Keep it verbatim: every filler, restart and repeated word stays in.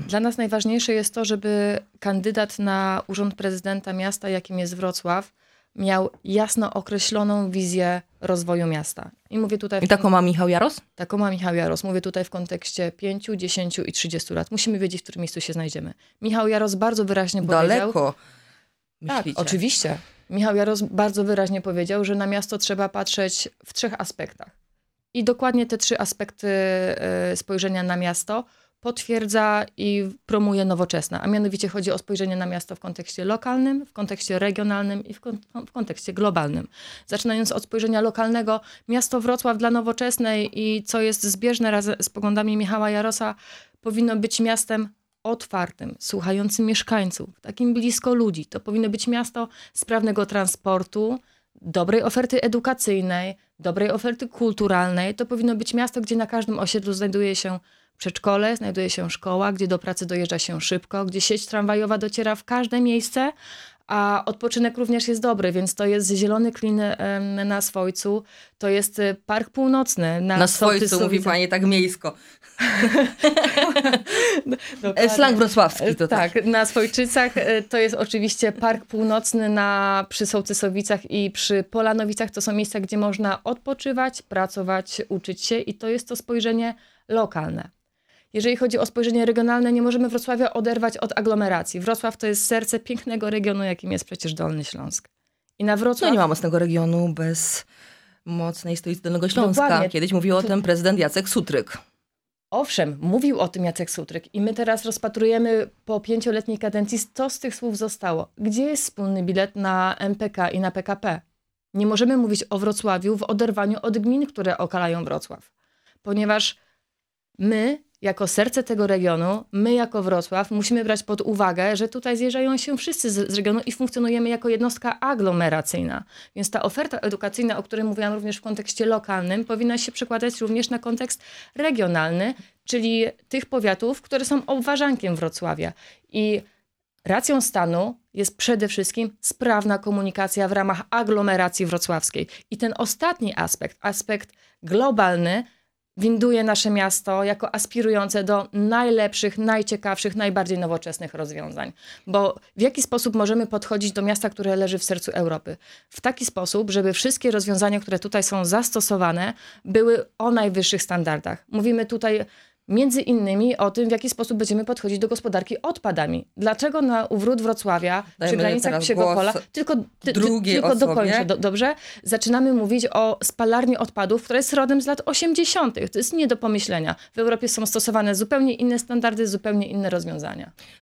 Dla nas najważniejsze jest to, żeby kandydat na urząd prezydenta miasta, jakim jest Wrocław, miał jasno określoną wizję rozwoju miasta. I mówię tutaj... I taką ma Michał Jaros? Taką ma Michał Jaros. Mówię tutaj w kontekście pięciu, dziesięciu i trzydziestu lat. Musimy wiedzieć, w którym miejscu się znajdziemy. Michał Jaros bardzo wyraźnie powiedział... Daleko, Tak, myślicie? oczywiście. Michał Jaros bardzo wyraźnie powiedział, że na miasto trzeba patrzeć w trzech aspektach. I dokładnie te trzy aspekty y, spojrzenia na miasto potwierdza i promuje Nowoczesna. A mianowicie chodzi o spojrzenie na miasto w kontekście lokalnym, w kontekście regionalnym i w, kon w kontekście globalnym. Zaczynając od spojrzenia lokalnego, miasto Wrocław dla Nowoczesnej i co jest zbieżne razem z poglądami Michała Jarosa, powinno być miastem otwartym, słuchającym mieszkańców, takim blisko ludzi. To powinno być miasto sprawnego transportu, dobrej oferty edukacyjnej, dobrej oferty kulturalnej. To powinno być miasto, gdzie na każdym osiedlu znajduje się przedszkole, znajduje się szkoła, gdzie do pracy dojeżdża się szybko, gdzie sieć tramwajowa dociera w każde miejsce, a odpoczynek również jest dobry, więc to jest Zielony Klin na Swojcu, to jest Park Północny. Na, na Swojcu, mówi pani tak miejsko. Slang wrocławski to tak. Tak, na Swojczycach to jest oczywiście Park Północny na, przy Sołtysowicach i przy Polanowicach. To są miejsca, gdzie można odpoczywać, pracować, uczyć się i to jest to spojrzenie lokalne. Jeżeli chodzi o spojrzenie regionalne, nie możemy Wrocławia oderwać od aglomeracji. Wrocław to jest serce pięknego regionu, jakim jest przecież Dolny Śląsk. I na Wrocław... No nie ma mocnego regionu bez mocnej stolicy Dolnego Śląska. Dokładnie. Kiedyś mówił o tym prezydent Jacek Sutryk. Owszem, mówił o tym Jacek Sutryk i my teraz rozpatrujemy po pięcioletniej kadencji, co z tych słów zostało. Gdzie jest wspólny bilet na M P K i na P K P? Nie możemy mówić o Wrocławiu w oderwaniu od gmin, które okalają Wrocław. Ponieważ my, jako serce tego regionu, my jako Wrocław musimy brać pod uwagę, że tutaj zjeżdżają się wszyscy z, z regionu i funkcjonujemy jako jednostka aglomeracyjna. Więc ta oferta edukacyjna, o której mówiłam również w kontekście lokalnym, powinna się przekładać również na kontekst regionalny, czyli tych powiatów, które są obwarzankiem Wrocławia. I racją stanu jest przede wszystkim sprawna komunikacja w ramach aglomeracji wrocławskiej. I ten ostatni aspekt, aspekt globalny, winduje nasze miasto jako aspirujące do najlepszych, najciekawszych, najbardziej nowoczesnych rozwiązań. Bo w jaki sposób możemy podchodzić do miasta, które leży w sercu Europy? W taki sposób, żeby wszystkie rozwiązania, które tutaj są zastosowane, były o najwyższych standardach. Mówimy tutaj między innymi o tym, w jaki sposób będziemy podchodzić do gospodarki odpadami. Dlaczego na uwrót Wrocławia, Dajmy przy granicach Psiego Pola, tylko, ty, ty, tylko dokończę, do, dobrze, zaczynamy mówić o spalarni odpadów, która jest rodem z lat osiemdziesiątych. To jest nie do pomyślenia. W Europie są stosowane zupełnie inne standardy, zupełnie inne rozwiązania.